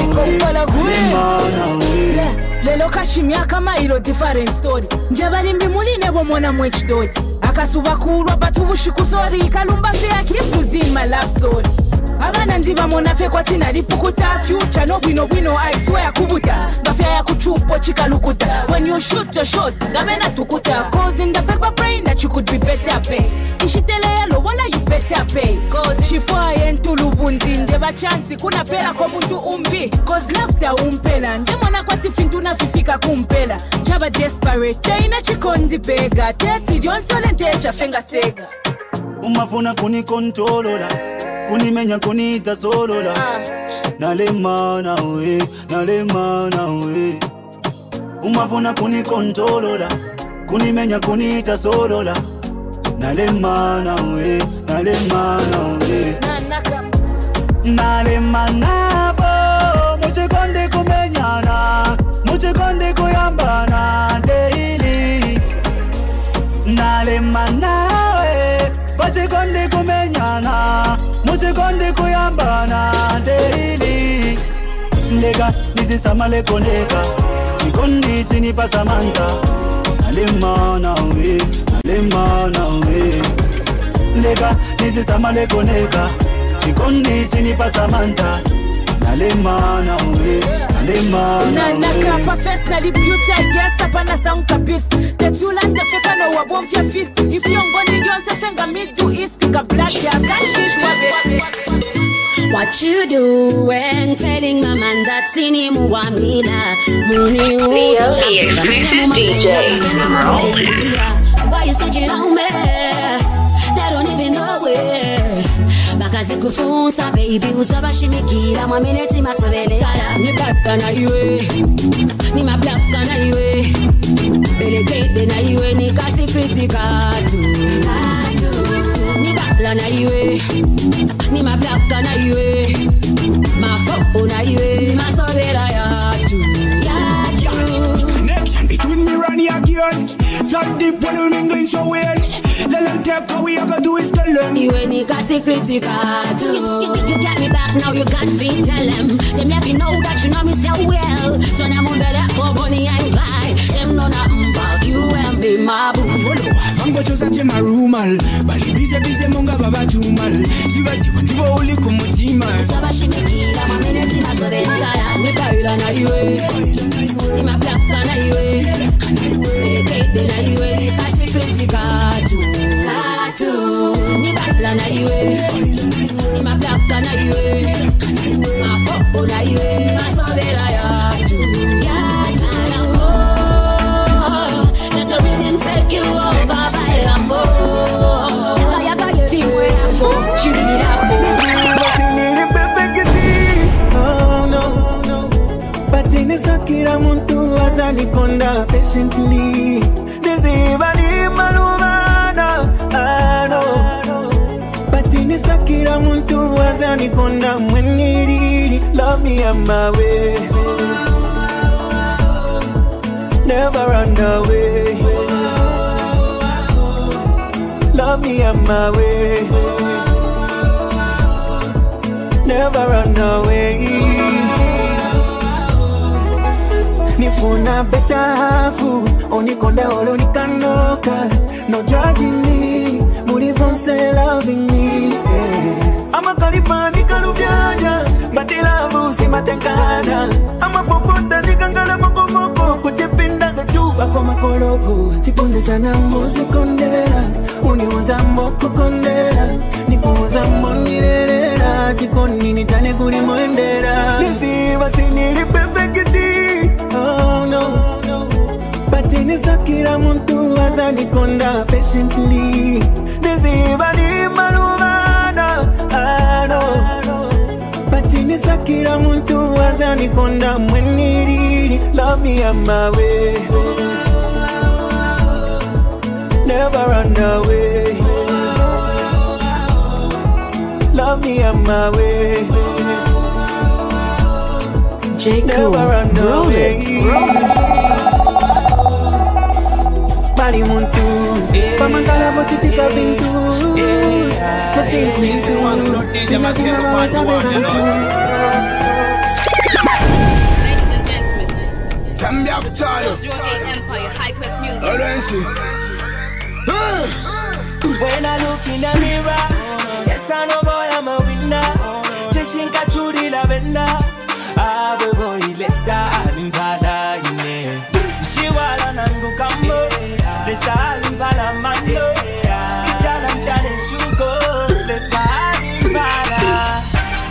we. Lelo kashimya kama ilo different story. Njabali mbimuli nebo mwana mwechidori. Akasuba kulwa batu bushikusori. Kalumba fea keep losing my love story. Abana ndiba mona fe kwa tina lipukuta. Future no bwino I swear kubuta. Gafia ya kuchupo chika lukuta. When you shoot your shot, gamena tukuta. Cause in the paper brain that you could be better pay. Ishitele yalo wala you better pay. Cause shifua yentu lubundi. Ndeba chansi kuna pela kwa muntu umbi. Cause laughter umpela. Ndemona kwa tifintu na fifika kumpela. Jaba desperate. Taina chikondi bega. Teti Johnson lentesha fenga sega. Umafuna kunikontrola, kunimenya kunita solola. Nalemana we. Umafuna kunikontrola, kunimenya kunita solola. Nalemana we. Nalemana bo, muchikonde kumenyana, muchikonde kuyambana daily. Nalemana we, muchikonde kumenyana, muchikonde kuyambana daily. Lega, this is Samale Konega, chikondi chini pasamanta. Nalemana we. Lega, this is Samale Konega, chikondi chini pasamanta. Nalemana we. Nanaka professionally beauty I guess apana sound kapis. Tetulanda feka no wabomfya fist. If you ngoni jonse fenga middle east ka black ya kanshi wabe. What you do when telling my man that sini muamina muni DJ. Why you switching on me? They don't even know it. Bakazi kufunsa baby usabashimikira mwameneti masobele ni baka na iwe ni mablaka na iwe belegede na iwe ni kasi pretty katu ni baka na iwe ni mablaka na iwe mafoko na iwe masobela ya tu. Connection between me and you again. So deep when we mingling so weird. Let them take what we are gonna do is tell them. You ain't got secret to got you got me back now, you got feet, tell them. Them let me know that you know me so well. So now I'm on that for money and lie. Them know nothing about you and me, my boo. I'm going to say my rumal. Bali bize munga baba tumal. Siva ndivo uli kumutima. Sabashimikira mameneti na sobela. Me baila na iwe. Ni mablaka na iwe. Belegede na iwe. Kasi pretty katu. Ni baila na iwe. Ni mablaka na iwe. Mafoko na iwe. Masobela ya tu. Let the rhythm take you over, baila mo. Kaya kaya tiwe mo. Chiri na mo. Oh no. sakira muntu azanikonda patiently. Desiva ni malumana, I know. Batini sakira muntu azanikonda mweniri. Love me on my way, never run away. Love me on my way, never run away. Nifuna better hafu, onikonda olo nikanoka. No judging me, mulivonse loving me. Ama kalipani kaluvyaja, batilavu simatekana. Ama popota nikangala mokomoko, kuchipinda gajuba kwa makoloko. Tipunze sana muzi kondera, uniuza moko kondera. Nikuuza monirera, chikoni nitane kuri mwendera. Nisiva siniri perfecti, oh no. Batini sakira muntu azanikonda patiently. Nisiva ni malumana, I know. Batini sakira muntu azanikonda mweniri. Love me on my way, never run away. Love me on my way, never run away. Bali muntu, pamangala votitika vintu. The things we do, imagine about when I look in the mirror, yes I know boy I'm a winner. Chashinka churi la venda, ave boy lesa alimpala ine. Shiwala nangu kambo, lesa alimpala mando. Itala mtane shuko, lesa alimpala.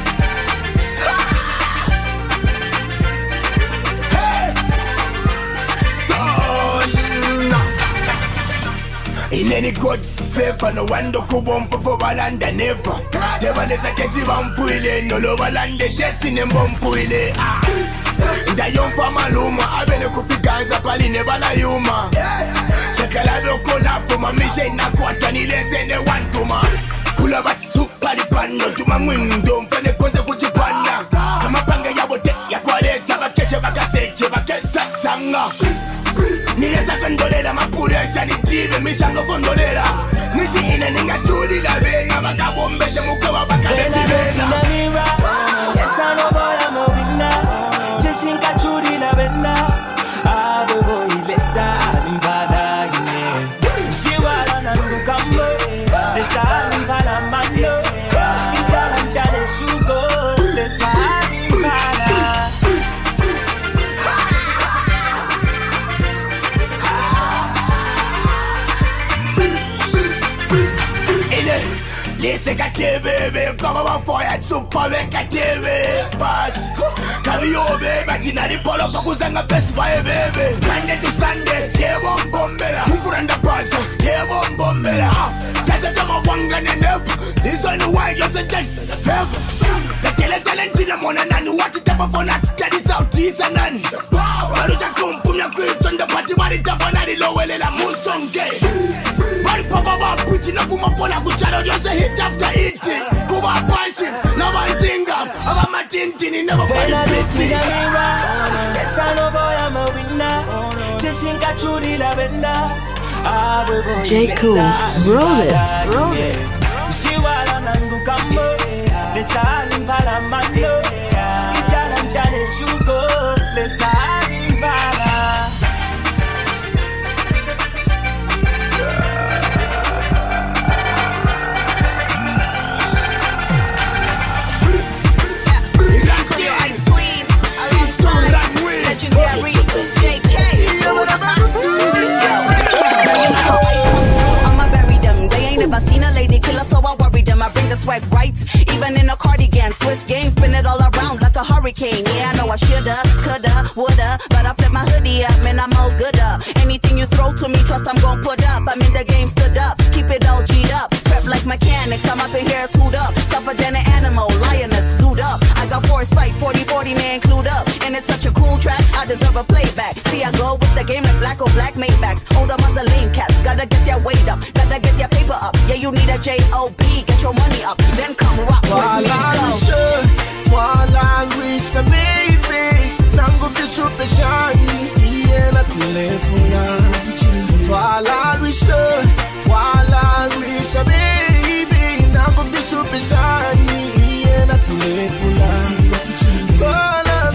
In any God's favor, no one do kubom for land and never. Never let a get you on puile, no lower land, the death in a bomb puile. The young farmer luma, I been a coffee guys up in a balayuma. Shakalado cola for my mission, not what any less than the one to ma. Kulabat soup, palipano, to my window, for the cosa kuchi panda. I'm a panga yabote, yakwale, Sabakesha, Bakase, Sanga. Nileza kandolera mapuresha nitive mishango fondolera. Nishi ina ninga chuli la venga makabombesha mukawa bakabeti venga. Yes I know boy I'm a winner. Chishinka chuli la venga. Ave boy lesa alimbada ine. Shiwala nangu kambo, lesa alimbada mando. Itala mtane shuko, lesa alimbada. Lese ka TV, kama mafoya super weka TV. But Kaviobe, batinari polo pakuzanga best by baby. Monday to Sunday, Tevo Bombera, Muranda Pasa, Tevo Bombera. Kata kama wanga nenefu, this one wide lots of judge for the favor. Katele talentina mona nani, what it ever for not to this out, this and none. Maruja kumpu na kuits on the party, what it up on the lower la musonge. Papa puti na kumapola kucharo yose hit after hit. Kuba panshi na bantinga aba matintini never pity. Yes I know boy I'm a winner. Chashinka churi la venda. J. Cool, roll it. Shiwala nangu kambo, lesa alimpala mando. Itala mtane shuko, lesa alimpala. Seen a lady killer, so I worry them. I bring the swipe right, even in a cardigan. Twist game, spin it all around like a hurricane. Yeah, I know I shoulda, coulda, woulda, but I flip my hoodie up, man, I'm all good up. Anything you throw to me, trust I'm gon' put up. I'm in the game, stood up, keep it all G'd up. Prep like mechanics, I'm up in here, tooled up. Tougher than an animal, lioness, suit up. I got foresight, 40-40, man, clued up. And it's such a cool track, I deserve a playback. See, I go with the game like black or black Maybachs. All the mother lame cats, gotta get their weight up, gotta get their paper up. Yeah, you need a J.O.B., get your money up, then come rock with me. While I reach a baby, nangu bishupe shani, iye na tulefuna. While I reach a baby, nangu bishupe shani, iye na tulefuna. While I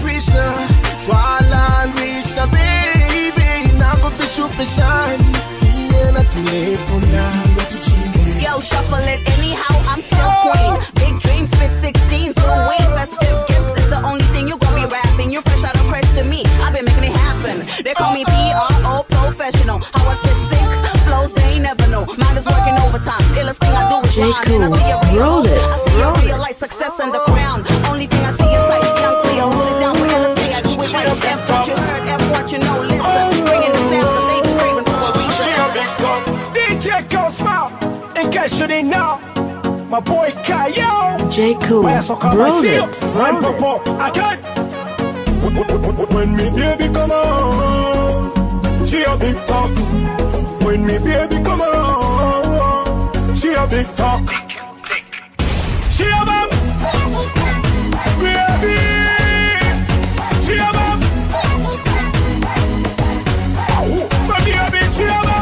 reach a baby, nangu bishupe shani, iye na tulefuna. Yo, shuffle it anyhow, I'm still queen. Big dreams, fit 16, so way festive gifts is the only thing you gon' be rapping. You fresh out of press to me, I've been making it happen. They call me PRO professional. How I spit sick, flows they ain't never know. Mine is working overtime, illest thing I do is rhyme. And I see a real, I see a real life success and the crown. Only thing I see is like young Cleo, hold it down for illest thing I do is right. F what you heard, F what you know, listen. Bringing the sound that they craving for a reason. DJ Go Smile. In case you didn't know, my boy Kayo. J. Cool, roll it. Run, Popo, again. When me baby come around, she a big talk. When me baby come around, she a big talk. She a big baby. She a big. My baby, she a big.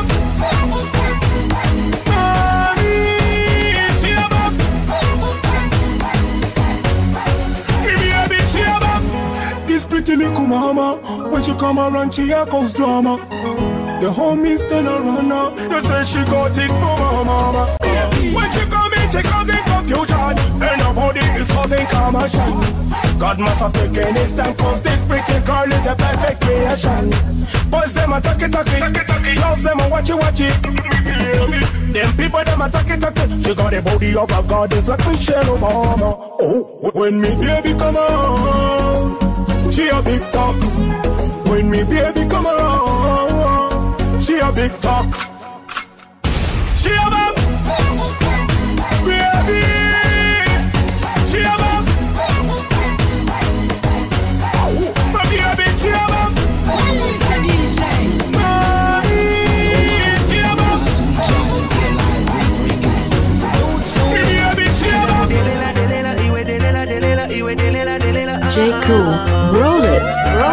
Pretty little mama, when she come around, she a cause drama. The homies turn around now. They say she got it from her mama. When she come in, she causing confusion. And nobody is causing commotion. God must have taken his time, cause this pretty girl is a perfect creation. Boys them a talkie, loves them a watch it. Them people them a talkie. She got the body of a goddess like Michelle Obama. Oh, when me baby come on, she a big talk. When me baby come around, she a big talk. She a big baby. She a big. My baby, she a big. Mr. DJ. She a big. Baby, she a big. J. Cool, roll it.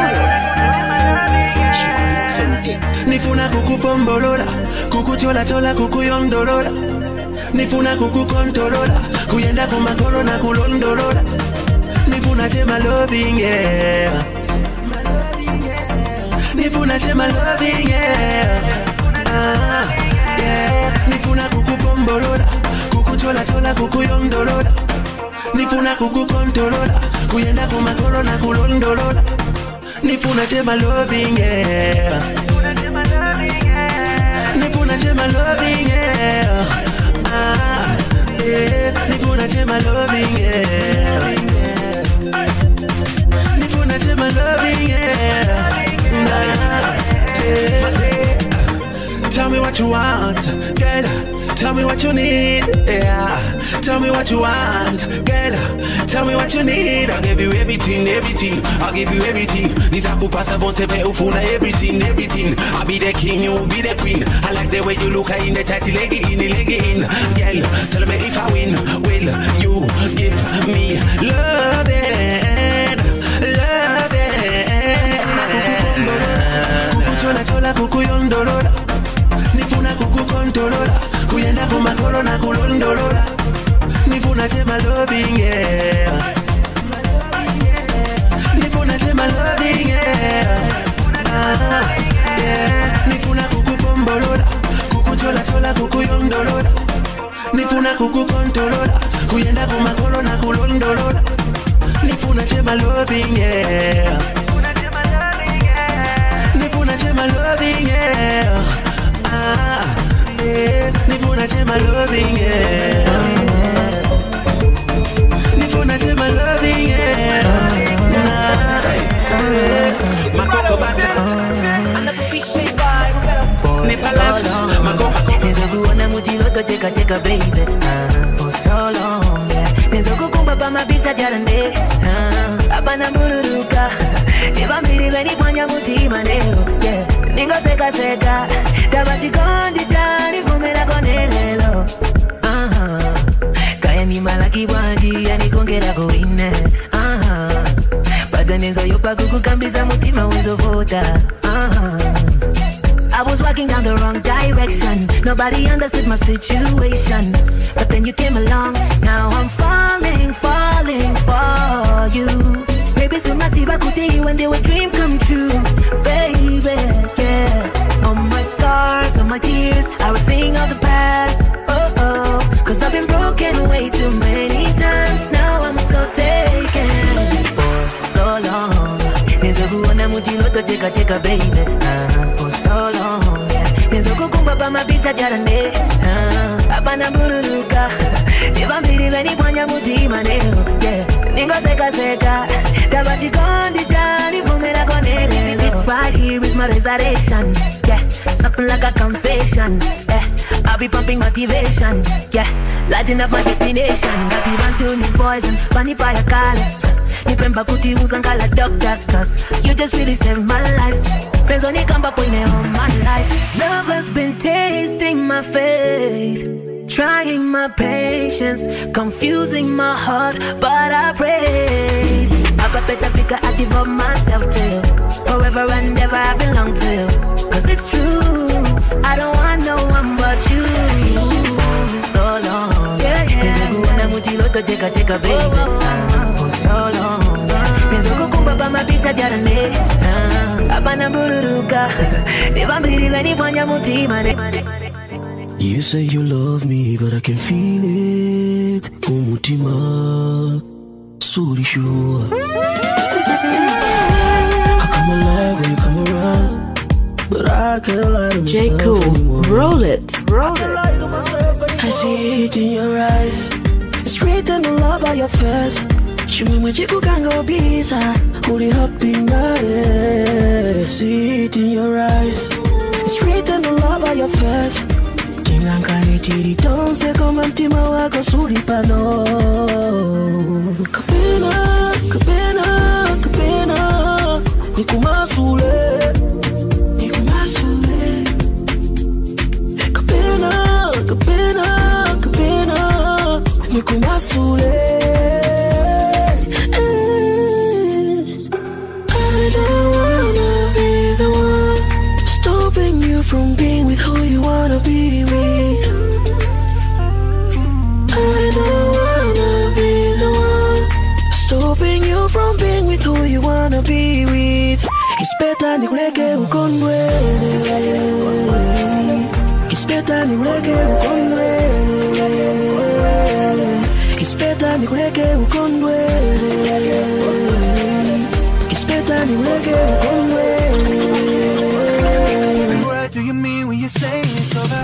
Nifuna kuku pombolola, kuku chola chola, kuku yondolola. Nifuna kuku kontolola, kuyenda kumakolo na kulondolola. Nifuna chema loving, yeah. Nifuna chema loving, yeah. Yeah. Nifuna kuku pombolola, kuku chola chola, kuku yondolola. Nifuna kuku kontolola, kuyenda kumakolo na kulondolola. Nifuna chema loving, yeah. Nifuna chema loving, yeah. Yeah. Nifuna chema loving, yeah. Nifuna chema loving, yeah. Tell me what you want, girl. Tell me what you need, yeah. Tell me what you want, girl. Tell me what you need. I'll give you everything, everything. I'll give you everything. Nitakupa bonte pe ufuna everything, everything. I'll be the king, you will be the queen. I like the way you look in the tighty leggy in, girl. Tell me if I win, will you give me loving, loving? Kuku chola chola, kuku yondolola. Nifuna kuku kontolola, kuyenda kumakolo na kulondolola. Nifuna chema loving, yeah. Nifuna chema loving, yeah. Yeah. Nifuna kuku pombolola, kuku chola chola, kuku yondolola. Nifuna kuku kontolola, kuyenda kumakolo na kulondolola. Nifuna chema loving, yeah. Nifuna chema loving, yeah. Yeah. Nifuna chema loving, yeah. Nifuna chema loving, yeah. Makoko bata Nipalas Makoko Nizo kuona mutiloto cheka cheka baby For so long Nizo kukumba pa mabita jalande Hapa na mururuka Iba mbili beni panya mutima leo, yeah. Ningo seka seka, taba chikondi chani kumela konelelo. Kaya ni malaki wanji, yani kongera goine. Bada nenzo yopa kukukambiza mutima wenzo vota. I was walking down the wrong direction. Nobody understood my situation. But then you came along. Now I'm falling for you. Baby, so massive I could you when they were dream come true. Baby, yeah. On my scars, on my tears, I was thinking of the past. Oh, cause I've been broken way too many times. Now I'm so taken. For so long. Nenzo kuona mutiloto cheka baby. For so long. Nenzo kukumba pa mapita jarane. Apana bururuka. Iba mbili beni panya mutima leo, yeah. Ningo seka seka, taba chikondi chani kumela konele. This right here is my reservation, yeah. Something like a confession, yeah. I'll be pumping motivation, yeah. Lighting up my destination. Got even to me poison, funny by a collar. Nipemba kuti uzangala doctor, cause you just really saved my life. Penzoni kamba poine on my life. Love has been tasting my faith, trying my patience, confusing my heart, but I pray. I got better figure, I give up myself till forever and ever I belong to. Cause it's true, I don't want no one but you. So long, yeah. Muchiloto cheka baby. For so long, Penzo kukumba pa mapita jarane. Apana bururuka, Iba mbili beni panya mutima. You say you love me, but I can feel it. Umutima, suri sure. I come alive when you come around, but I can't lie to myself anymore. Roll it. I see it in your eyes. It's written all over your face. Chimwe chiku kango bisa, uli happy na. See it in your eyes. It's written all over your face. Kingankani tiri tonse koma mtima wako suri pano. Kapena, kapena, kapena, nikumasule, nikumasule. Kapena, kapena, kapena, nikumasule. I don't wanna be the one stopping you from being with who you wanna be with. I don't wanna be the one stopping you from being with who you wanna be with. It's better nikuleke ukondwe. It's better nikuleke ukondwe. It's better nikuleke ukondwe. It's better nikuleke ukondwe. What do you mean when you say it's over?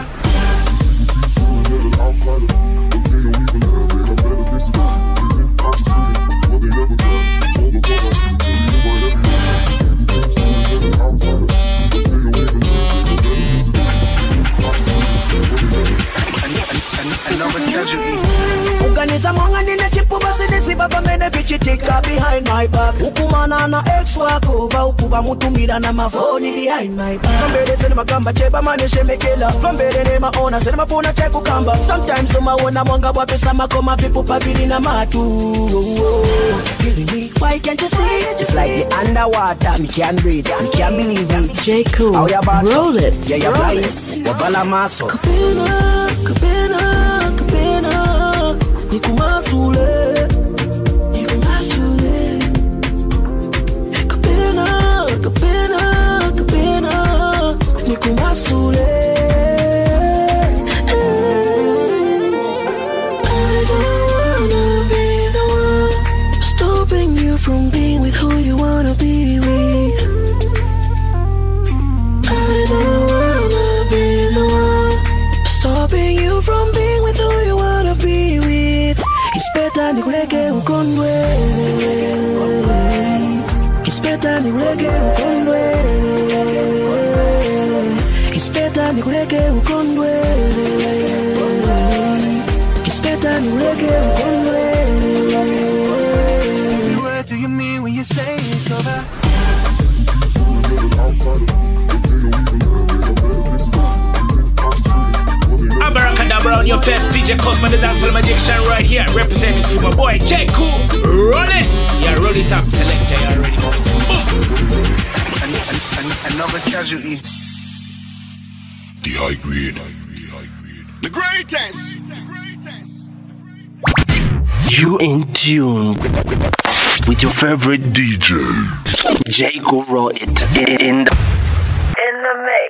Organiza mwanga nina chipu basi nisiba pamene vichitika behind my back. Ukumana na ex wako va ukuba mutumira na mafoni behind my back. Fambele sene magamba cheba mane shemekela. Fambele ne maona sene mafona cheku kamba. Sometimes umaona mwanga wapesa makoma vipu pavili na matu. Killing me, why can't you see? Just like the underwater, me can't breathe, me can't believe it. J. Cool, roll it. Yeah, you're blind, you're balamaso. Kapena, kapena, kapena, nikumasule, nikumasule. Kapena, kapena, kapena, nikumasule. I don't wanna be the one stopping you from being with who you wanna be with. I don't wanna be the one stopping you from being with who you wanna be with. It's better nikuleke ukondwe. It's better nikuleke ukondwe. It's better nikuleke ukondwe. It's better nikuleke ukondwe. What do you mean when you say it's over? DJ Cosman, the dancehall magician right here, representing to my boy J Cool. Roll it! Yeah, roll it up, selector, you already know. Another casualty. The high grade. The greatest. You in tune with your favorite DJ, J Cool. Roll it in the mix.